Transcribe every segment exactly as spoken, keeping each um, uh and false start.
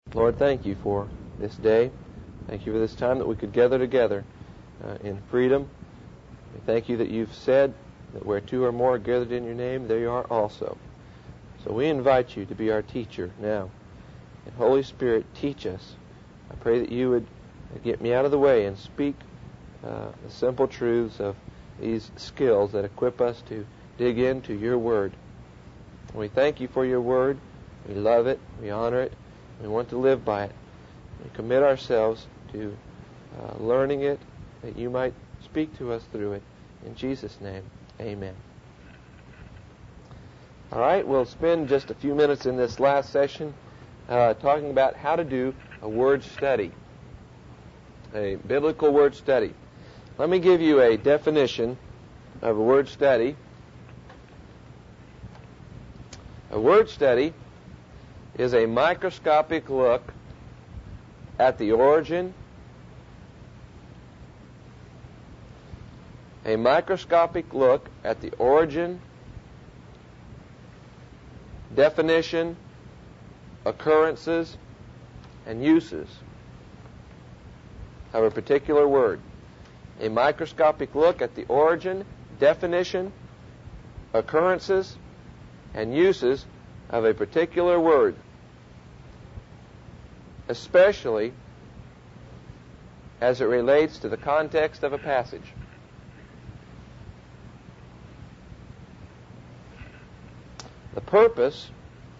Lord, thank you for this day. Thank you for this time that we could gather together uh, in freedom. We thank you that you've said that where two or more are gathered in your name, there you are also. So we invite you to be our teacher now. And Holy Spirit, teach us. I pray that you would get me out of the way and speak uh, the simple truths of these skills that equip us to dig into your word. And we thank you for your word. We love it. We honor it. We want to live by it. We commit ourselves to uh, learning it, that you might speak to us through it. In Jesus' name, amen. All right, we'll spend just a few minutes in this last session uh, talking about how to do a word study, a biblical word study. Let me give you a definition of a word study. A word study is a microscopic look at the origin, a microscopic look at the origin, definition, occurrences, and uses of a particular word. A microscopic look at the origin, definition, occurrences, and uses of a particular word, especially as it relates to the context of a passage. The purpose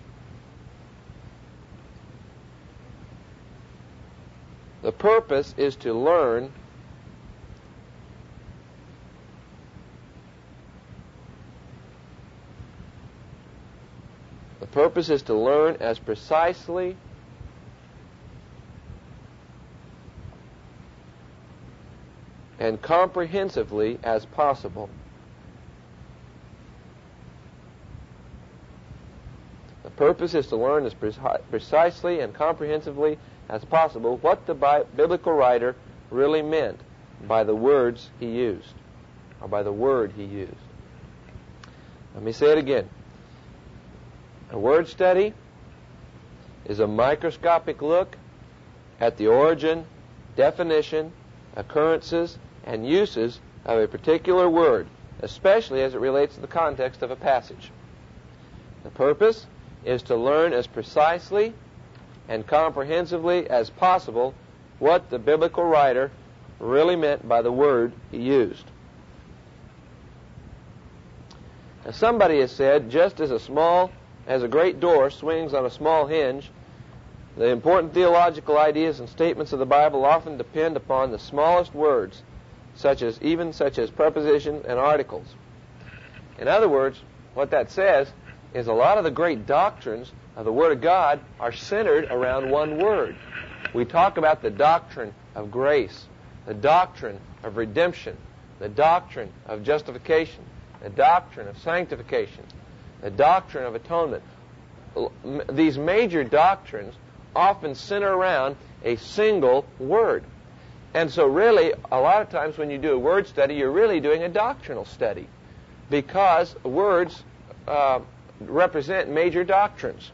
the purpose is to learn the purpose is to learn as precisely and comprehensively as possible. The purpose is to learn as pre- precisely and comprehensively as possible what the bi- biblical writer really meant by the words he used, or by the word he used. Let me say it again. A word study is a microscopic look at the origin, definition, occurrences, and uses of a particular word, especially as it relates to the context of a passage. The purpose is to learn as precisely and comprehensively as possible what the biblical writer really meant by the word he used. Now, somebody has said, just as a small as a great door swings on a small hinge, the important theological ideas and statements of the Bible often depend upon the smallest words, such as even such as prepositions and articles. In other words, what that says is a lot of the great doctrines of the Word of God are centered around one word. We talk about the doctrine of grace, the doctrine of redemption, the doctrine of justification, the doctrine of sanctification, the doctrine of atonement. These major doctrines often center around a single word. And so really, a lot of times when you do a word study, you're really doing a doctrinal study, because words uh, represent major doctrines.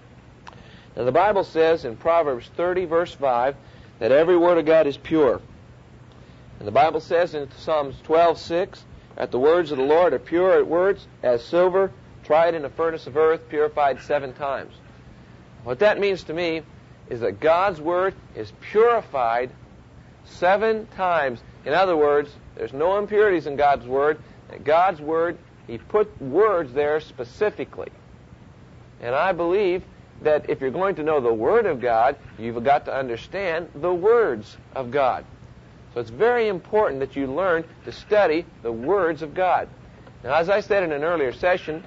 Now, the Bible says in Proverbs thirty, verse five, that every word of God is pure. And the Bible says in Psalms twelve, six, that the words of the Lord are pure words as silver, tried in a furnace of earth, purified seven times. What that means to me is that God's Word is purified seven times. In other words, there's no impurities in God's Word. God's Word, He put words there specifically. And I believe that if you're going to know the Word of God, you've got to understand the words of God. So it's very important that you learn to study the words of God. Now, as I said in an earlier session,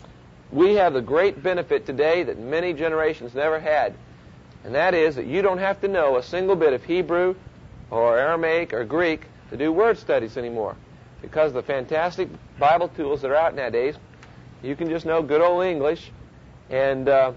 we have the great benefit today that many generations never had, and that is that you don't have to know a single bit of Hebrew or Aramaic or Greek to do word studies anymore. Because of the fantastic Bible tools that are out nowadays, you can just know good old English and uh,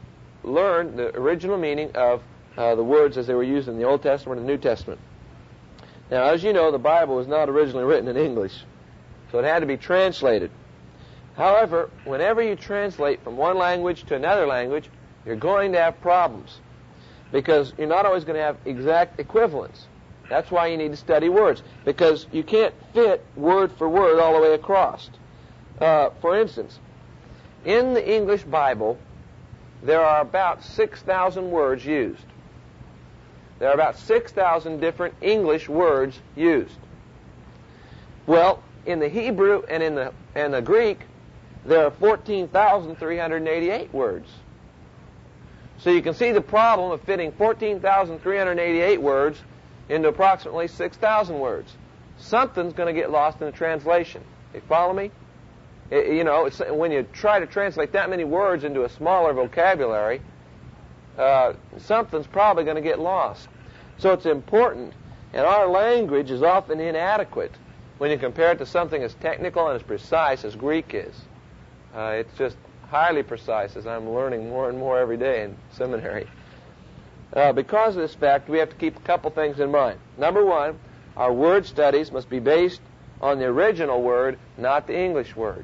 learn the original meaning of uh, the words as they were used in the Old Testament and the New Testament. Now, as you know, the Bible was not originally written in English, so it had to be translated. However, whenever you translate from one language to another language, you're going to have problems. because you're not always going to have exact equivalence. That's why you need to study words, because you can't fit word for word all the way across. Uh, for instance, in the English Bible, there are about six thousand words used. There are about six thousand different English words used. Well, in the Hebrew and in the, and the Greek, there are fourteen thousand three hundred eighty-eight words. So you can see the problem of fitting fourteen thousand three hundred eighty-eight words into approximately six thousand words. Something's going to get lost in the translation. You follow me? It, you know, it's, when you try to translate that many words into a smaller vocabulary, uh, something's probably going to get lost. So it's important, and our language is often inadequate when you compare it to something as technical and as precise as Greek is. Uh, it's just highly precise, as I'm learning more and more every day in seminary. Uh, because of this fact, we have to keep a couple things in mind. Number one, our word studies must be based on the original word, not the English word.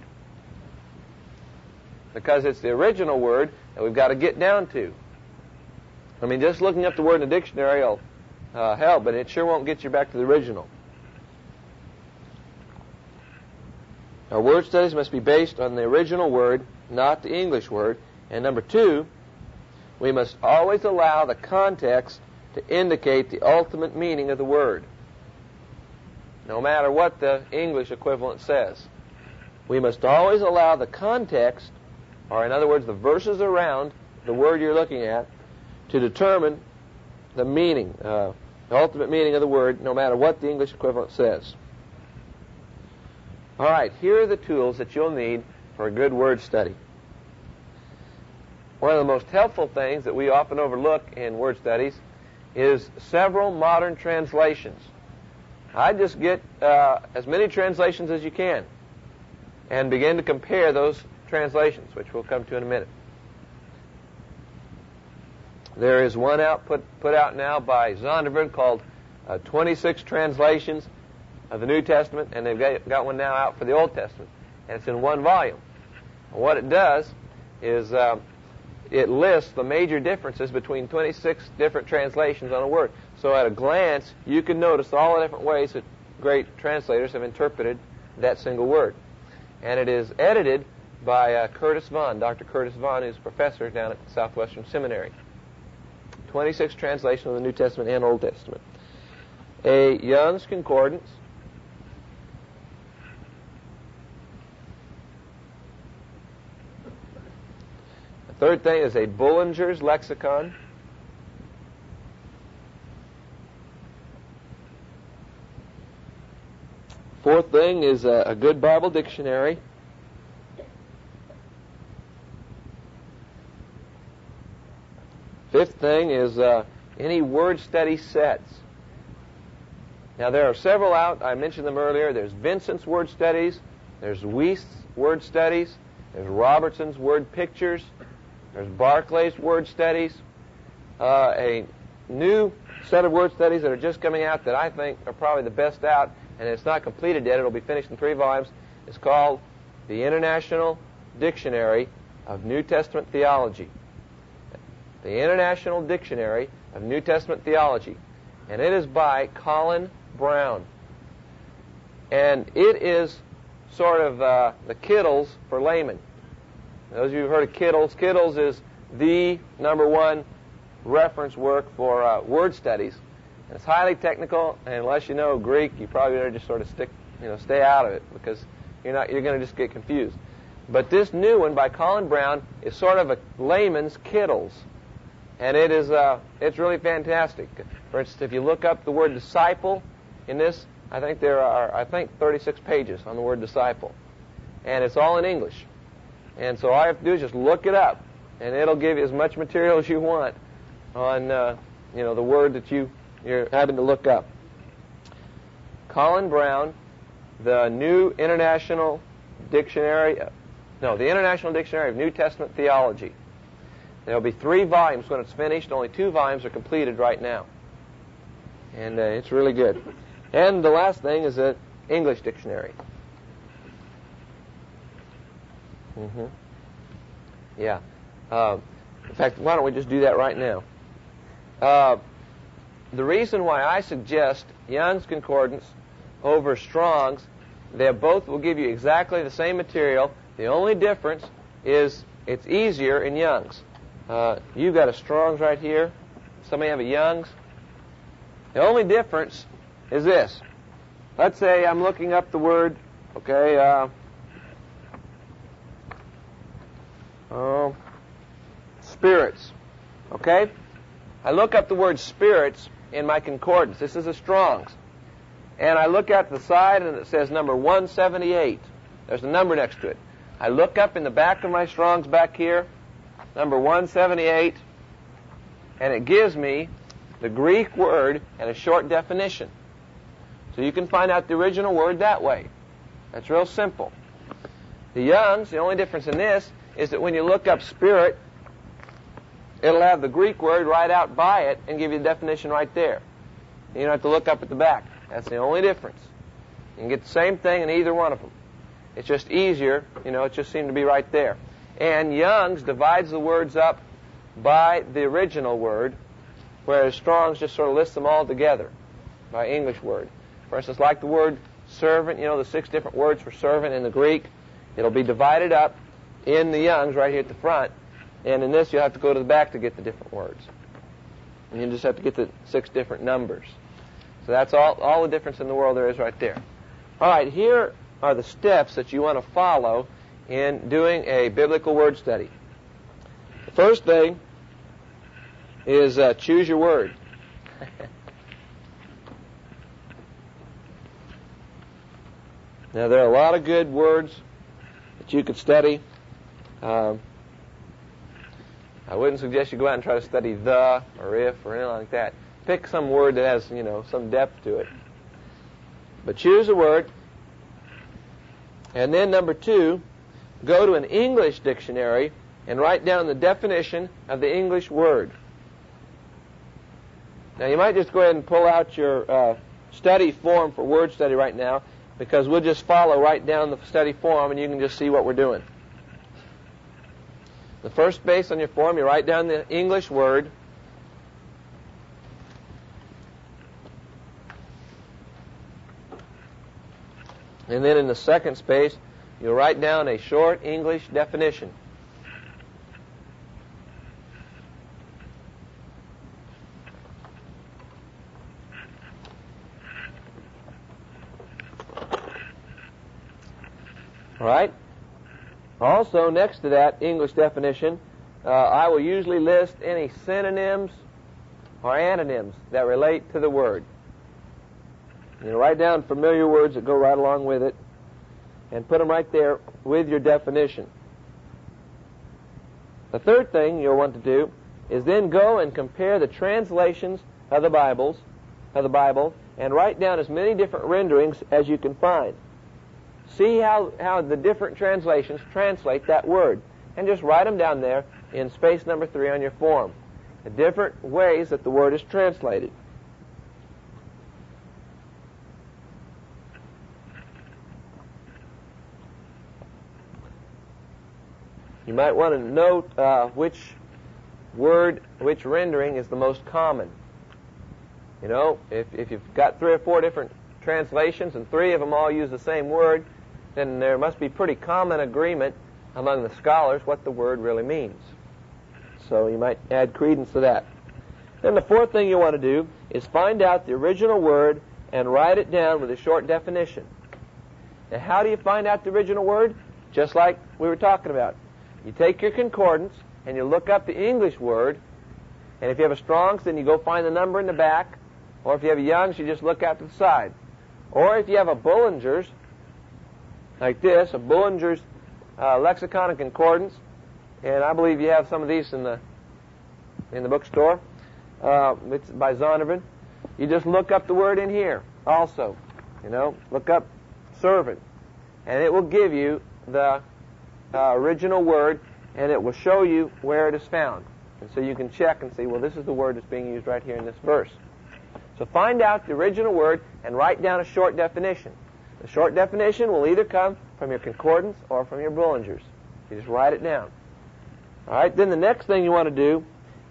Because it's the original word that we've got to get down to. I mean, just looking up the word in the dictionary will uh, help, but it sure won't get you back to the original. Our word studies must be based on the original word, not the English word. And number two, we must always allow the context to indicate the ultimate meaning of the word, no matter what the English equivalent says. We must always allow the context, or in other words, the verses around the word you're looking at, to determine the meaning, uh, the ultimate meaning of the word, no matter what the English equivalent says. All right, here are the tools that you'll need for a good word study. One of the most helpful things that we often overlook in word studies is several modern translations. I just get uh, as many translations as you can and begin to compare those translations, which we'll come to in a minute. There is one out put, put out now by Zondervan called uh, twenty-six Translations of the New Testament, and they've got, got one now out for the Old Testament, and it's in one volume. And what it does is uh, it lists the major differences between twenty-six different translations on a word. So at a glance, you can notice all the different ways that great translators have interpreted that single word. And it is edited by uh, Curtis Vaughan, Doctor Curtis Vaughan, who's a professor down at Southwestern Seminary. twenty-six translations of the New Testament and Old Testament. A Young's Concordance. The third thing is a Bullinger's Lexicon. Fourth thing is a, a good Bible dictionary. Fifth thing is uh, any word study sets. Now, there are several out. I mentioned them earlier. There's Vincent's Word Studies. There's Wuest's Word Studies. There's Robertson's Word Pictures. There's Barclay's Word Studies. Uh, a new set of word studies that are just coming out that I think are probably the best out, and it's not completed yet. It'll be finished in three volumes. It's called the International Dictionary of New Testament Theology. The International Dictionary of New Testament Theology. And it is by Colin Brown. And it is sort of uh, the Kittles for laymen. Those of you who've heard of Kittles, Kittles is the number one reference work for uh, word studies. And it's highly technical, and unless you know Greek, you probably better just sort of stick, you know, stay out of it, because you're not, you're going to just get confused. But this new one by Colin Brown is sort of a layman's Kittles. And it is, uh, it's really fantastic. For instance, if you look up the word disciple in this, I think there are, I think, thirty-six pages on the word disciple. And it's all in English. And so all you have to do is just look it up, and it'll give you as much material as you want on, uh, you know, the word that you, you're having to look up. Colin Brown, the New International Dictionary, no, the International Dictionary of New Testament Theology. There'll be three volumes when it's finished. Only two volumes are completed right now. And uh, it's really good. And the last thing is an English dictionary. Mm-hmm. Yeah. Uh, in fact, why don't we just do that right now? uh, the reason why I suggest Young's Concordance over Strong's, they both will give you exactly the same material. The only difference is it's easier in Young's. Uh, you've got a Strong's right here. Somebody have a Young's? The only difference is this. Let's say I'm looking up the word, okay, uh, oh, spirits, okay? I look up the word spirits in my concordance. This is a Strong's. And I look at the side and it says number one seventy-eight. There's a number next to it. I look up in the back of my Strong's back here, number one seventy-eight, and it gives me the Greek word and a short definition. So you can find out the original word that way. That's real simple. The Young's, the only difference in this is that when you look up spirit, it'll have the Greek word right out by it and give you the definition right there. You don't have to look up at the back. That's the only difference. You can get the same thing in either one of them. It's just easier, you know, it just seemed to be right there. And Young's divides the words up by the original word, whereas Strong's just sort of lists them all together by English word. For instance, like the word servant, you know, the six different words for servant in the Greek, it'll be divided up in the Young's right here at the front, and in this you'll have to go to the back to get the different words. And you just have to get the six different numbers. So that's all, all the difference in the world there is right there. All right, here are the steps that you want to follow in doing a biblical word study. The first thing is uh, choose your word. Now, there are a lot of good words that you could study. Um, I wouldn't suggest you go out and try to study the or if or anything like that. Pick some word that has, you know, some depth to it. But choose a word. And then number two, go to an English dictionary and write down the definition of the English word. Now, you might just go ahead and pull out your uh, study form for word study right now, because we'll just follow right down the study form and you can just see what we're doing. The first space on your form, you write down the English word. And then in the second space, you'll write down a short English definition. All right? Also, next to that English definition, uh, I will usually list any synonyms or antonyms that relate to the word. You know, write down familiar words that go right along with it and put them right there with your definition. The third thing you'll want to do is then go and compare the translations of the Bibles, of the Bible, and write down as many different renderings as you can find. See how, how the different translations translate that word, and just write them down there in space number three on your form. The different ways that the word is translated. You might want to note uh, which word, which rendering is the most common. You know, if, if you've got three or four different translations and three of them all use the same word, then there must be pretty common agreement among the scholars what the word really means. So you might add credence to that. Then the fourth thing you want to do is find out the original word and write it down with a short definition. Now, how do you find out the original word? Just like we were talking about. You take your concordance and you look up the English word, and if you have a Strong's, then you go find the number in the back, or if you have a Young's, you just look out to the side. Or if you have a Bullinger's, like this, a Bullinger's uh, Lexicon and Concordance, and I believe you have some of these in the in the bookstore. Uh, it's by Zondervan. You just look up the word in here also. You know, look up servant, and it will give you the uh, original word, and it will show you where it is found. And so you can check and see, well, this is the word that's being used right here in this verse. So find out the original word and write down a short definition. The short definition will either come from your concordance or from your Bullinger's. You just write it down. All right, then the next thing you want to do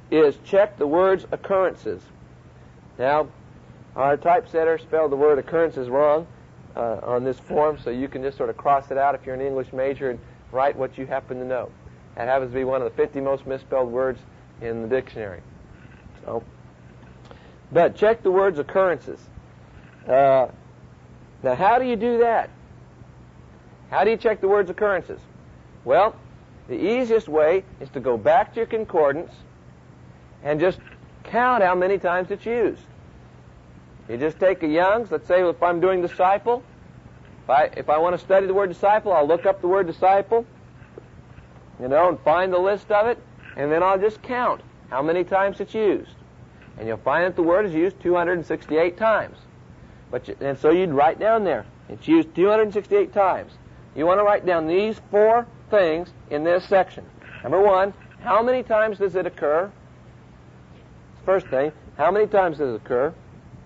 is check the word's occurrences. Now, our typesetter spelled the word occurrences wrong uh, on this form, so you can just sort of cross it out if you're an English major and write what you happen to know. That happens to be one of the fifty most misspelled words in the dictionary. So, but check the word's occurrences. Uh, now, how do you do that? How do you check the word's occurrences? Well, the easiest way is to go back to your concordance and just count how many times it's used. You just take a Young's. Let's say if I'm doing disciple, if I, if I want to study the word disciple, I'll look up the word disciple, you know, and find the list of it, and then I'll just count how many times it's used. And you'll find that the word is used two hundred sixty-eight times. But you, and so you'd write down there, it's used two hundred sixty-eight times. You want to write down these four things in this section. Number one, how many times does it occur? First thing, how many times does it occur?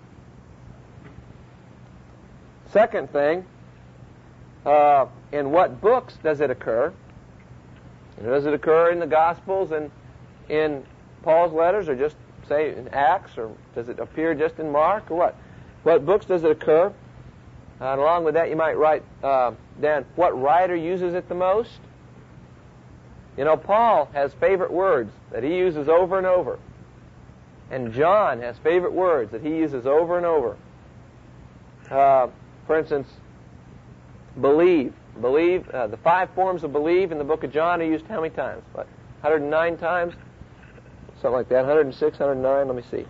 Second thing, uh, in what books does it occur? Does it occur in the Gospels and in Paul's letters, or just, say, in Acts, or does it appear just in Mark, or what? What books does it occur? Uh, and along with that, you might write uh, down what writer uses it the most. You know, Paul has favorite words that he uses over and over. And John has favorite words that he uses over and over. Uh, for instance, believe. Believe, uh, the five forms of believe in the book of John are used how many times? What, one hundred nine times? Something like that, one hundred six, one hundred nine, let me see.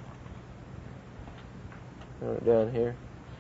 Put it down here.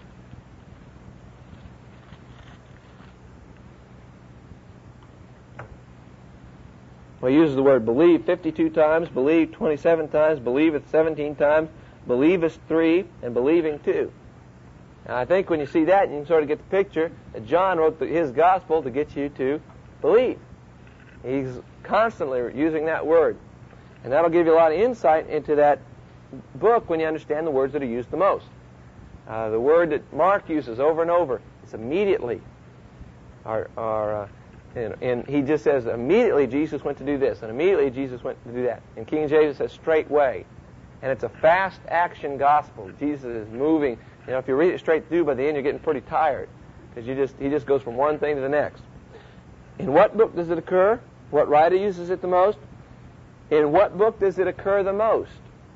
Well, he uses the word believe fifty-two times, believe twenty-seven times, believeth seventeen times, believest three, and believing two. Now, I think when you see that, you can sort of get the picture that John wrote the, his gospel to get you to believe. He's constantly using that word. And that'll give you a lot of insight into that book when you understand the words that are used the most. Uh, the word that Mark uses over and over is immediately. Or, or, uh, and, and he just says, immediately Jesus went to do this, and immediately Jesus went to do that. And King James says, straightway. And it's a fast action gospel. Jesus is moving. You know, if you read it straight through, by the end you're getting pretty tired, because you just he just goes from one thing to the next. In what book does it occur? What writer uses it the most? In what book does it occur the most?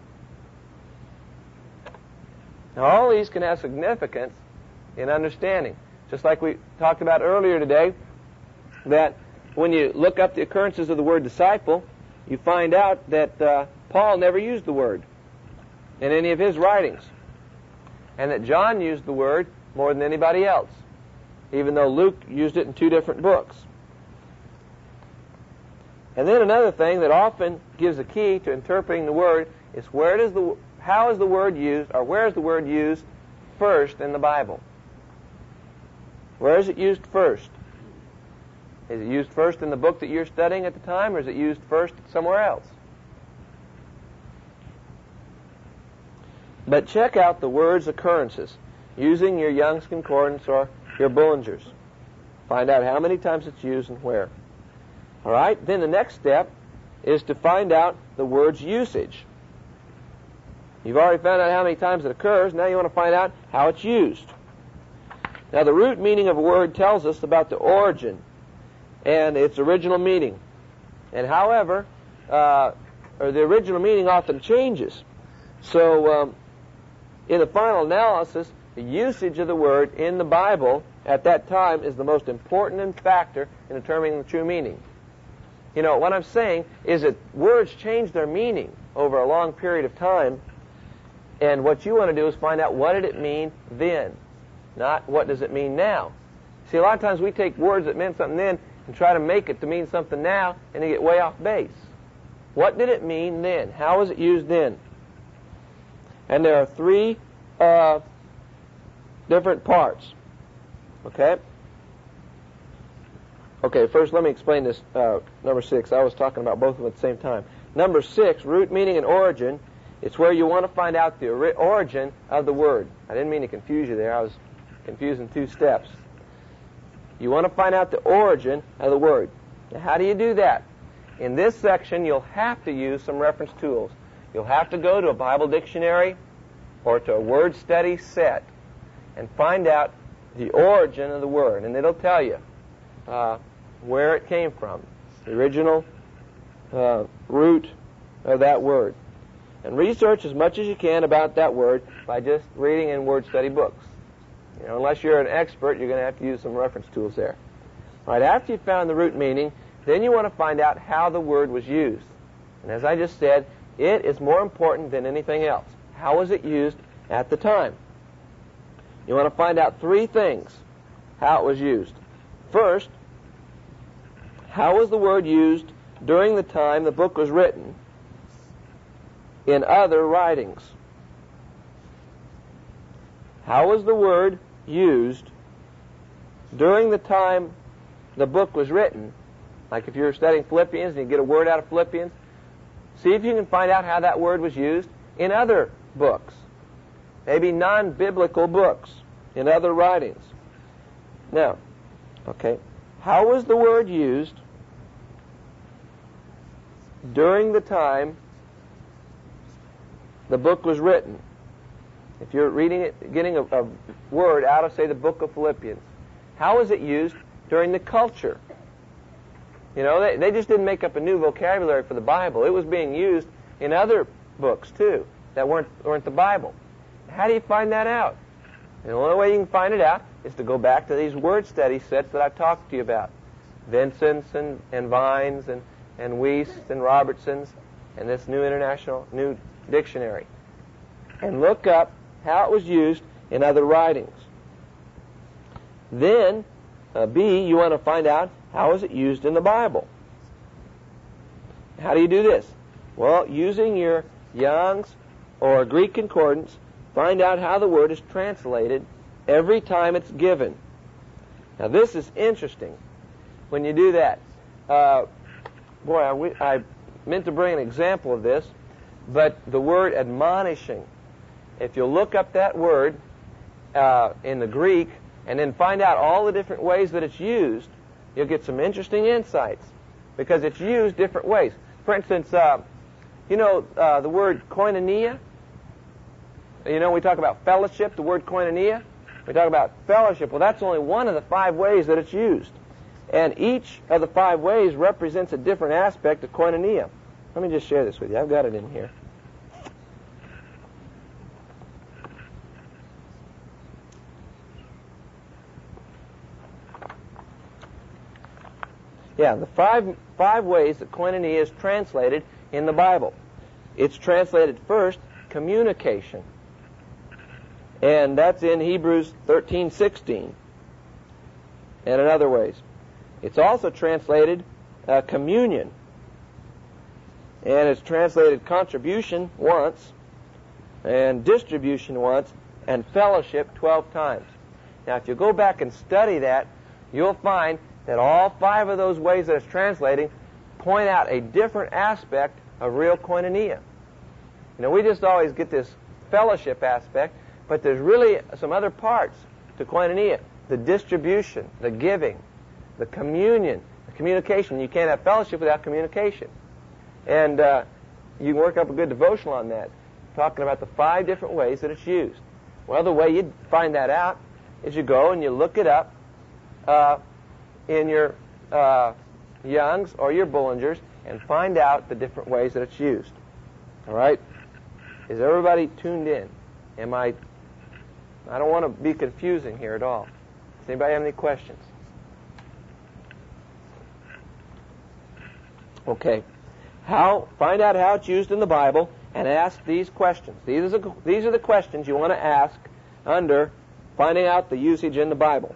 Now, all these can have significance in understanding. Just like we talked about earlier today, that when you look up the occurrences of the word disciple, you find out that uh, Paul never used the word in any of his writings. And that John used the word more than anybody else, even though Luke used it in two different books. And then another thing that often gives a key to interpreting the word is where does the how is the word used, or where is the word used first in the Bible? Where is it used first? Is it used first in the book that you're studying at the time, or is it used first somewhere else? But check out the word's occurrences using your Young's Concordance or your Bullinger's. Find out how many times it's used and where. All right? Then the next step is to find out the word's usage. You've already found out how many times it occurs. Now you want to find out how it's used. Now, the root meaning of a word tells us about the origin and its original meaning. And however, uh, or the original meaning often changes. So, um, in the final analysis, the usage of the word in the Bible at that time is the most important factor in determining the true meaning. You know, what I'm saying is that words change their meaning over a long period of time, and what you want to do is find out what did it mean then, not what does it mean now. See, a lot of times we take words that meant something then and try to make it to mean something now, and they get way off base. What did it mean then? How was it used then? And there are three uh, different parts. Okay? Okay, first let me explain this, uh, number six. I was talking about both of them at the same time. Number six, root meaning and origin. It's where you want to find out the ori- origin of the word. I didn't mean to confuse you there. I was confusing two steps. You want to find out the origin of the word. Now, how do you do that? In this section, you'll have to use some reference tools. you'll have to go to a Bible dictionary or to a word study set and find out the origin of the word, and it'll tell you uh, where it came from, the original uh, root of that word. And research as much as you can about that word by just reading in word study books. You know, unless you're an expert, you're going to have to use some reference tools there. All right, after you've found the root meaning, then you want to find out how the word was used. And as I just said, it is more important than anything else. How was it used at the time? You want to find out three things how it was used. First, how was the word used during the time the book was written in other writings? How was the word used during the time the book was written? Like if you're studying Philippians and you get a word out of Philippians, see if you can find out how that word was used in other books, maybe non-biblical books, in other writings. Now, okay, how was the word used during the time the book was written? If you're reading it, getting a, a word out of, say, the book of Philippians, how was it used during the culture? You know, they, they just didn't make up a new vocabulary for the Bible. It was being used in other books, too, that weren't, weren't the Bible. How do you find that out? And the only way you can find it out is to go back to these word study sets that I've talked to you about. Vincent's and, and Vine's and, and Wuest's and Robertson's and this new international, new dictionary. And look up how it was used in other writings. Then, uh, B, you want to find out how is it used in the Bible. How do you do this? Well, using your Young's or Greek Concordance, find out how the word is translated every time it's given. Now, this is interesting when you do that. Uh, boy, I, I meant to bring an example of this, but the word admonishing, if you'll look up that word uh, in the Greek and then find out all the different ways that it's used, you'll get some interesting insights because it's used different ways. For instance, uh, you know uh, the word koinonia? You know, we talk about fellowship, the word koinonia. We talk about fellowship. Well, that's only one of the five ways that it's used. And each of the five ways represents a different aspect of koinonia. Let me just share this with you. I've got it in here. Yeah, the five, five ways that koinonia is translated in the Bible. It's translated first, communication. And that's in Hebrews thirteen sixteen and in other ways. It's also translated uh, communion. And it's translated contribution once, and distribution once, and fellowship twelve times. Now, if you go back and study that, you'll find that all five of those ways that it's translating point out a different aspect of real koinonia. You know, we just always get this fellowship aspect, but there's really some other parts to koinonia. The distribution, the giving, the communion, the communication. You can't have fellowship without communication. And uh, you can work up a good devotional on that, talking about the five different ways that it's used. Well, the way you find that out is you go and you look it up uh, in your uh, Young's or your Bullinger's and find out the different ways that it's used. All right? Is everybody tuned in? Am I... I don't want to be confusing here at all. Does anybody have any questions? Okay. How? Find out how it's used in the Bible and ask these questions. These are the, these are the questions you want to ask under finding out the usage in the Bible.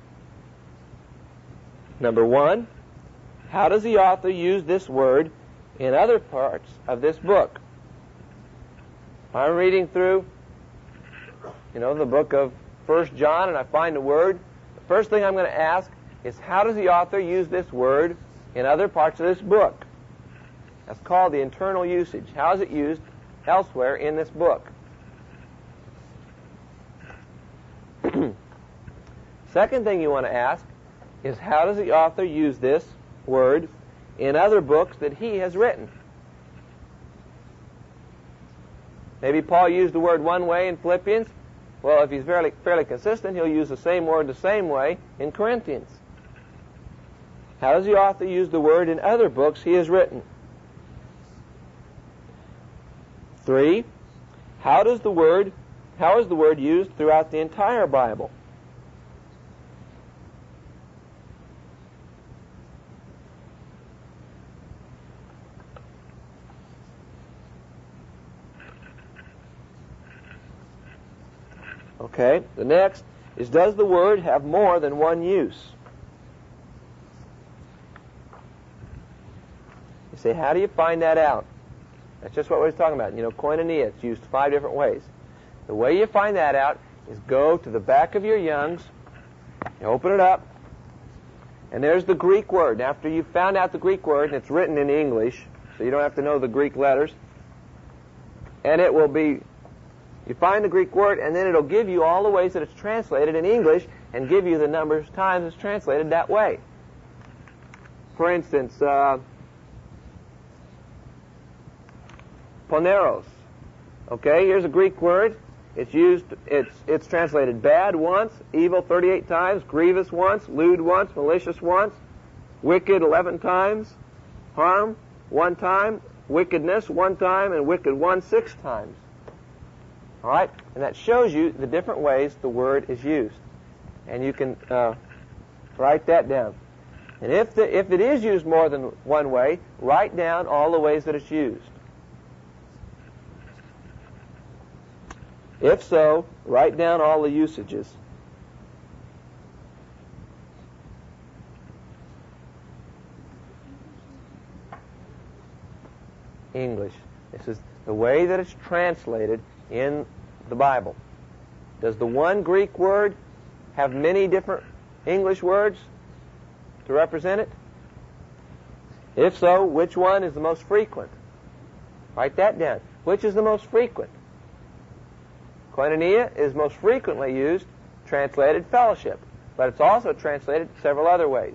Number one, how does the author use this word in other parts of this book? I'm reading through, you know, the book of First John, and I find a word. The first thing I'm going to ask is, how does the author use this word in other parts of this book? That's called the internal usage. How is it used elsewhere in this book? Second thing you want to ask is, how does the author use this word in other books that he has written? Maybe Paul used the word one way in Philippians. Well, if he's fairly, fairly consistent, he'll use the same word the same way in Corinthians. How does the author use the word in other books he has written? Three, how does the word, how is the word used throughout the entire Bible? Okay, the next is, does the word have more than one use? You say, how do you find that out? That's just what we're talking about. You know, koinonia, it's used five different ways. The way you find that out is go to the back of your Young's, you open it up, and there's the Greek word. And after you've found out the Greek word, and it's written in English, so you don't have to know the Greek letters, and it will be, you find the Greek word, and then it'll give you all the ways that it's translated in English and give you the number of times it's translated that way. For instance, uh, poneros. Okay, here's a Greek word. It's used, it's, it's translated bad once, evil thirty-eight times, grievous once, lewd once, malicious once, wicked eleven times, harm one time, wickedness one time, and wicked one six times. All right? And that shows you the different ways the word is used. And you can uh, write that down. And if, the, if it is used more than one way, write down all the ways that it's used. If so, write down all the usages. English. This is the way that it's translated in the Bible. Does the one Greek word have many different English words to represent it? If so, which one is the most frequent? Write that down. Which is the most frequent? Koinonia is most frequently used, translated fellowship, but it's also translated several other ways.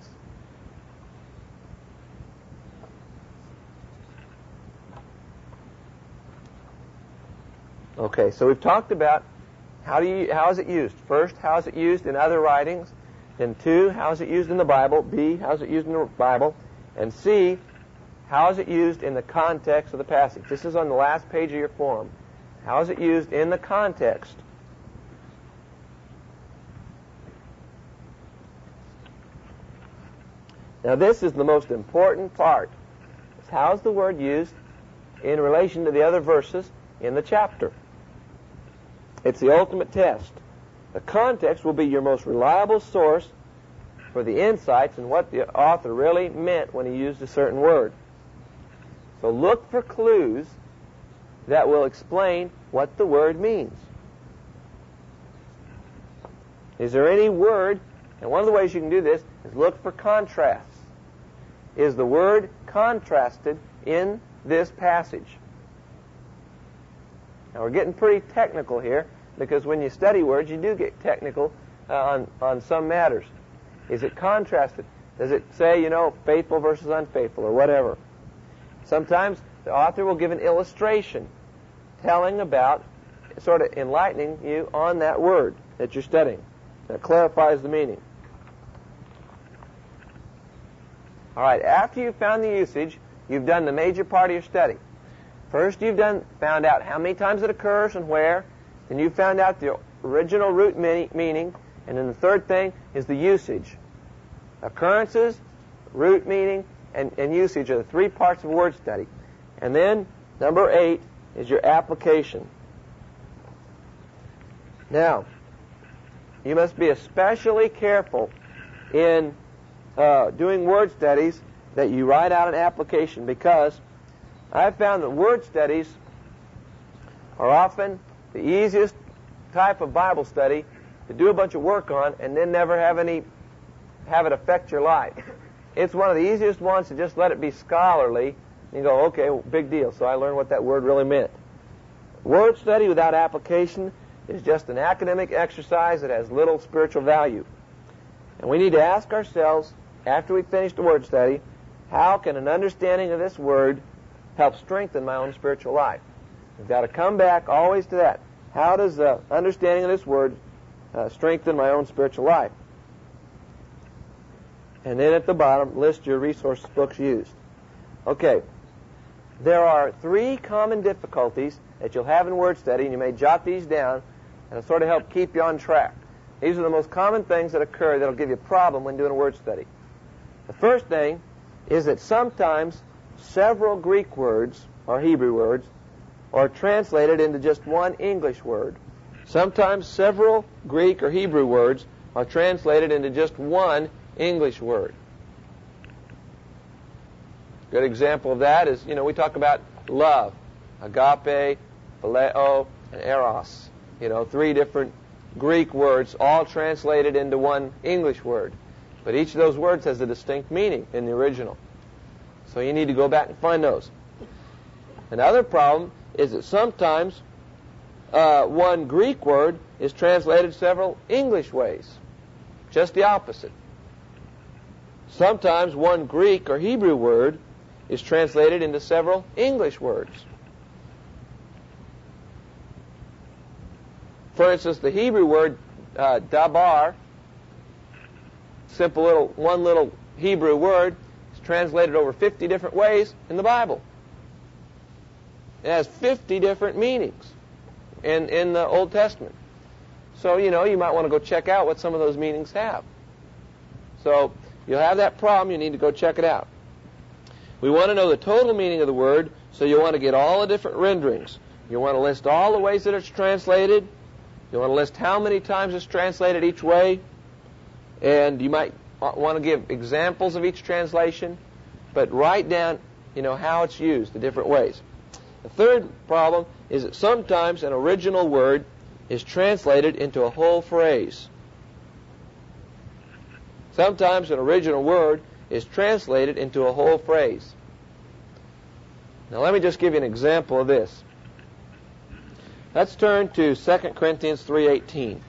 Okay, so we've talked about how do you how is it used. First, how is it used in other writings? Then two, how is it used in the Bible? B, how is it used in the Bible? And C, how is it used in the context of the passage? This is on the last page of your form. How is it used in the context? Now this is the most important part. It's how is the word used in relation to the other verses in the chapter? It's the ultimate test. The context will be your most reliable source for the insights and what the author really meant when he used a certain word. So look for clues that will explain what the word means. Is there any word, and one of the ways you can do this is look for contrasts. Is the word contrasted in this passage? Now we're getting pretty technical here, because when you study words, you do get technical uh, on, on some matters. Is it contrasted? Does it say, you know, faithful versus unfaithful, or whatever? Sometimes the author will give an illustration telling about, sort of enlightening you on that word that you're studying. That clarifies the meaning. All right, after you've found the usage, you've done the major part of your study. First, you've done found out how many times it occurs and where. Then you found out the original root meaning. And then the third thing is the usage. Occurrences, root meaning, and, and usage are the three parts of word study. And then, number eight is your application. Now, you must be especially careful in uh, doing word studies that you write out an application, because I've found that word studies are often the easiest type of Bible study to do a bunch of work on and then never have any have it affect your life. It's one of the easiest ones to just let it be scholarly and go, okay, well, big deal. So I learned what that word really meant. Word study without application is just an academic exercise that has little spiritual value. And we need to ask ourselves, after we finish the word study, how can an understanding of this word help strengthen my own spiritual life? We've got to come back always to that. How does the understanding of this word uh, strengthen my own spiritual life? And then at the bottom, list your resource books used. Okay. There are three common difficulties that you'll have in word study, and you may jot these down, and it'll sort of help keep you on track. These are the most common things that occur that will give you a problem when doing a word study. The first thing is that sometimes several Greek words, or Hebrew words, are translated into just one English word. Sometimes several Greek or Hebrew words are translated into just one English word. Good example of that is, you know, we talk about love, agape, phileo, and eros. You know, three different Greek words, all translated into one English word. But each of those words has a distinct meaning in the original. So you need to go back and find those. Another problem is that sometimes uh, one Greek word is translated several English ways. Just the opposite. Sometimes one Greek or Hebrew word is translated into several English words. For instance, the Hebrew word uh, dabar, simple little, one little Hebrew word, is translated over fifty different ways in the Bible. It has fifty different meanings in, in the Old Testament. So, you know, you might want to go check out what some of those meanings have. So, you'll have that problem, you need to go check it out. We want to know the total meaning of the word, so you want to get all the different renderings. You want to list all the ways that it's translated. You want to list how many times it's translated each way. And you might want to give examples of each translation. But write down, you know, how it's used, the different ways. The third problem is that sometimes an original word is translated into a whole phrase. Sometimes an original word is translated into a whole phrase. Now let me just give you an example of this. Let's turn to Second Corinthians three eighteen.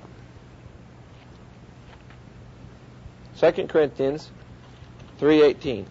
Second Corinthians three eighteen.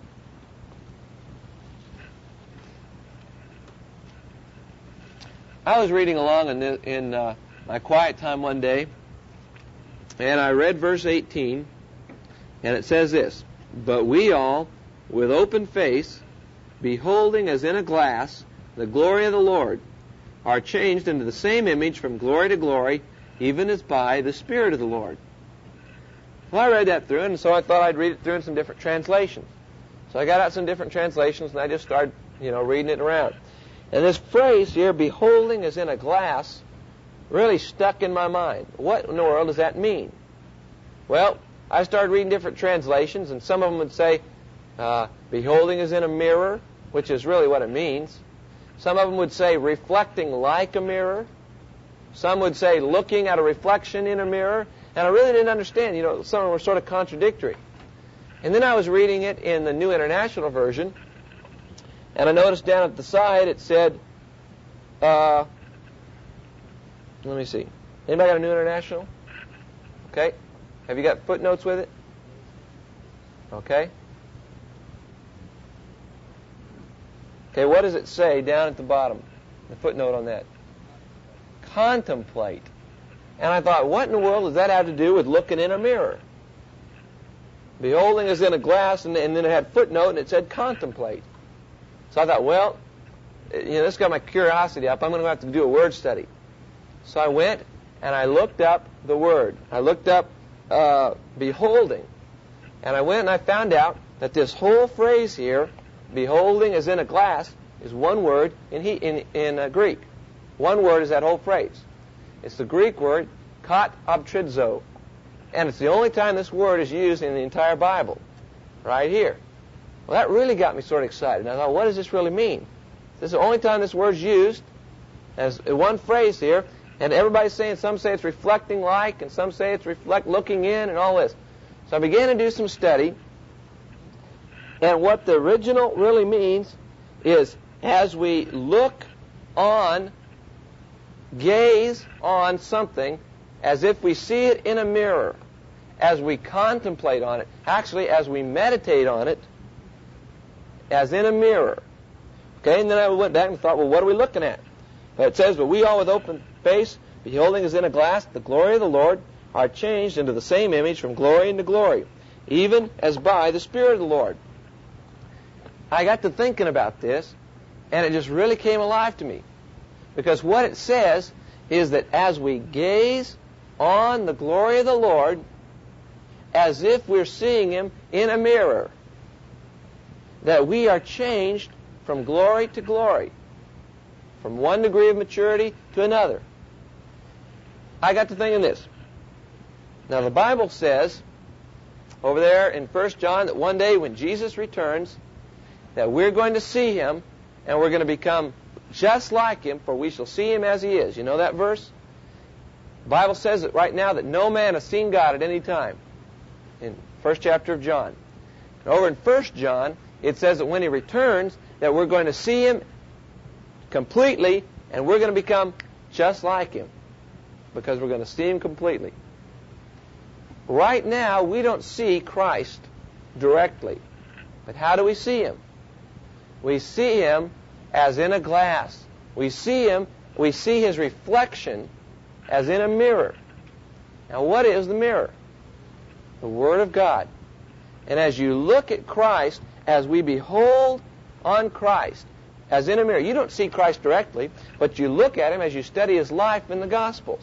I was reading along in, the, in uh, my quiet time one day, and I read verse eighteen, and it says this: "But we all, with open face, beholding as in a glass the glory of the Lord, are changed into the same image from glory to glory, even as by the Spirit of the Lord." Well, I read that through, and so I thought I'd read it through in some different translations. So I got out some different translations, and I just started, you know, reading it around. And this phrase here, beholding as in a glass, really stuck in my mind. What in the world does that mean? Well, I started reading different translations, and some of them would say, uh, beholding as in a mirror, which is really what it means. Some of them would say reflecting like a mirror. Some would say looking at a reflection in a mirror. And I really didn't understand. You know, some of them were sort of contradictory. And then I was reading it in the New International Version, and I noticed down at the side it said, uh, let me see. Anybody got a New International? Okay. Have you got footnotes with it? Okay. Okay, what does it say down at the bottom? The footnote on that. Contemplate. And I thought, what in the world does that have to do with looking in a mirror? Beholding as in a glass, and, and then it had footnote, and it said contemplate. So I thought, well, you know, this got my curiosity up. I'm going to have to do a word study. So I went, and I looked up the word. I looked up uh, beholding. And I went and I found out that this whole phrase here, beholding as in a glass, is one word in, he, in, in uh, Greek. One word is that whole phrase. It's the Greek word kat abtrizo. And it's the only time this word is used in the entire Bible. Right here. Well, that really got me sort of excited. And I thought, what does this really mean? This is the only time this word's used as one phrase here. And everybody's saying, some say it's reflecting like, and some say it's reflect looking in, and all this. So I began to do some study. And what the original really means is, as we look on, gaze on something as if we see it in a mirror, as we contemplate on it, actually as we meditate on it, as in a mirror. Okay, and then I went back and thought, well, what are we looking at? But it says, but we all with open face, beholding as in a glass the glory of the Lord, are changed into the same image from glory into glory, even as by the Spirit of the Lord. I got to thinking about this, and it just really came alive to me. Because what it says is that as we gaze on the glory of the Lord, as if we're seeing Him in a mirror, that we are changed from glory to glory, from one degree of maturity to another. I got to thinking this. Now the Bible says over there in First John that one day when Jesus returns, that we're going to see Him and we're going to become just like Him, for we shall see Him as He is. You know that verse? The Bible says that right now that no man has seen God at any time, in first chapter of John. And over in First John, it says that when He returns, that we're going to see Him completely, and we're going to become just like Him, because we're going to see Him completely. Right now, we don't see Christ directly. But how do we see Him? We see Him as in a glass. We see Him, we see His reflection as in a mirror. Now, what is the mirror? The Word of God. And as you look at Christ, as we behold on Christ, as in a mirror, you don't see Christ directly, but you look at Him as you study His life in the Gospels.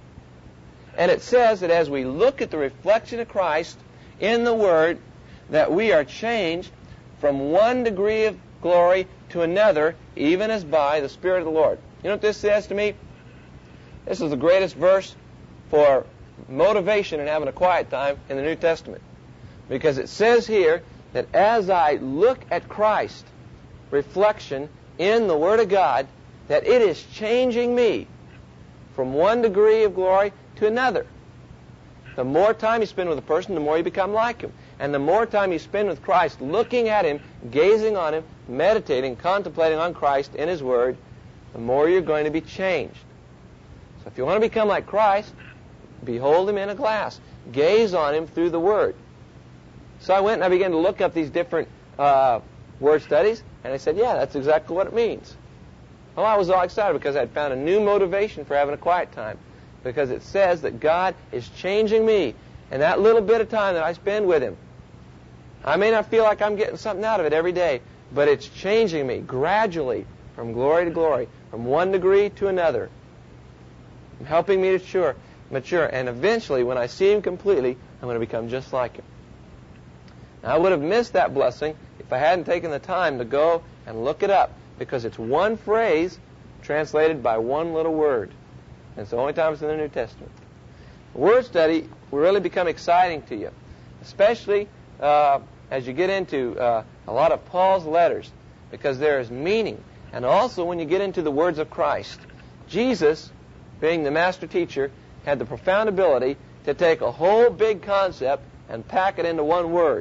And it says that as we look at the reflection of Christ in the Word, that we are changed from one degree of glory to another, even as by the Spirit of the Lord. You know what this says to me? This is the greatest verse for motivation in having a quiet time in the New Testament. Because it says here that as I look at Christ, reflection in the Word of God, that it is changing me from one degree of glory to another. The more time you spend with a person, the more you become like him. And the more time you spend with Christ, looking at Him, gazing on Him, meditating, contemplating on Christ in His Word, the more you're going to be changed. So if you want to become like Christ, behold Him in a glass. Gaze on Him through the Word. So I went and I began to look up these different uh, word studies, and I said, yeah, that's exactly what it means. Well, I was all excited because I'd found a new motivation for having a quiet time. Because it says that God is changing me. And that little bit of time that I spend with Him, I may not feel like I'm getting something out of it every day, but it's changing me gradually from glory to glory, from one degree to another, and helping me to mature, mature. And eventually, when I see Him completely, I'm going to become just like Him. Now, I would have missed that blessing if I hadn't taken the time to go and look it up, because it's one phrase translated by one little word. And it's the only time it's in the New Testament. Word study will really become exciting to you, especially uh, as you get into uh, a lot of Paul's letters, because there is meaning. And also when you get into the words of Christ. Jesus, being the master teacher, had the profound ability to take a whole big concept and pack it into one word.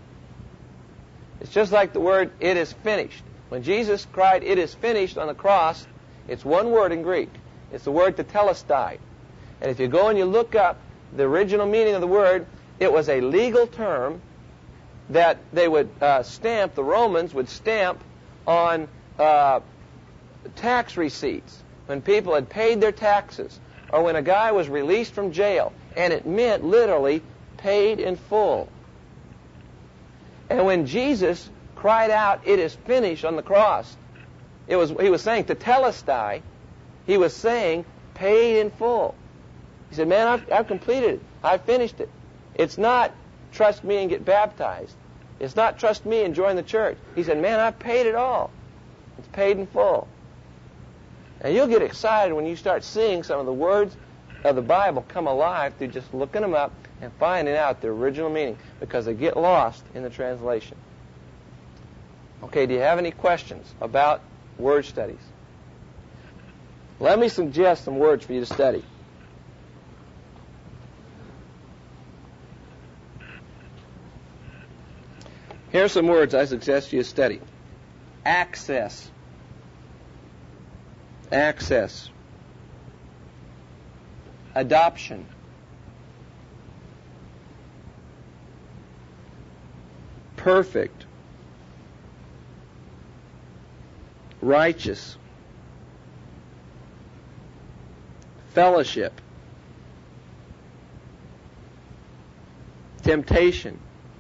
It's just like the word, "it is finished." When Jesus cried, "it is finished" on the cross, it's one word in Greek. It's the word tetelestai. And if you go and you look up the original meaning of the word, it was a legal term that they would uh, stamp, the Romans would stamp on uh, tax receipts when people had paid their taxes, or when a guy was released from jail, and it meant literally paid in full. And when Jesus cried out, "it is finished" on the cross, it was he was saying tetelestai. He was saying paid in full. He said, man, I've, I've completed it. I've finished it. It's not trust me and get baptized. It's not trust me and join the church. He said, man, I've paid it all. It's paid in full. And you'll get excited when you start seeing some of the words of the Bible come alive through just looking them up and finding out their original meaning, because they get lost in the translation. Okay, do you have any questions about word studies? Let me suggest some words for you to study. Here are some words I suggest you study. Access. Access. Adoption. Perfect. Righteous. fellowship, temptation,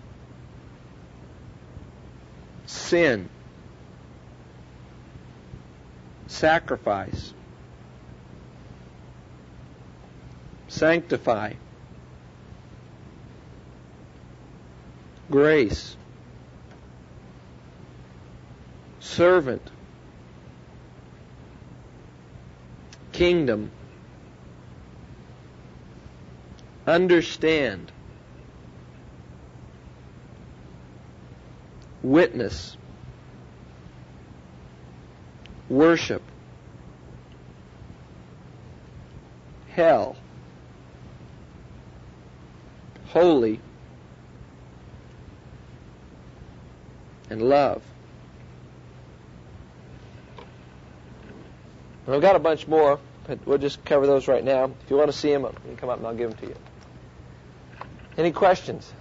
sin, sacrifice, sanctify, grace, servant, kingdom, understand, witness, worship, hell, holy, and love. And I've got a bunch more, but we'll just cover those right now. If you want to see them, you can come up and I'll give them to you. Any questions?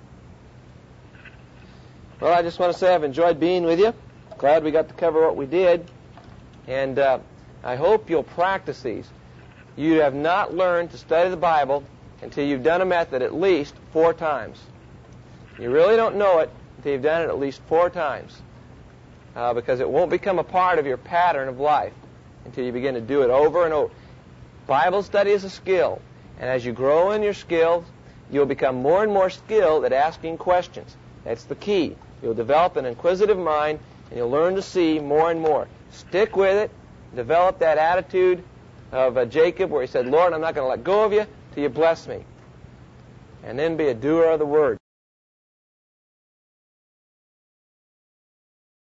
Well, I just want to say I've enjoyed being with you. Glad we got to cover what we did. And uh, I hope you'll practice these. You have not learned to study the Bible until you've done a method at least four times. You really don't know it until you've done it at least four times. Uh, because it won't become a part of your pattern of life until you begin to do it over and over. Bible study is a skill. And as you grow in your skills, you'll become more and more skilled at asking questions. That's the key. You'll develop an inquisitive mind, and you'll learn to see more and more. Stick with it. Develop that attitude of uh, Jacob where he said, Lord, I'm not going to let go of you till you bless me. And then be a doer of the word.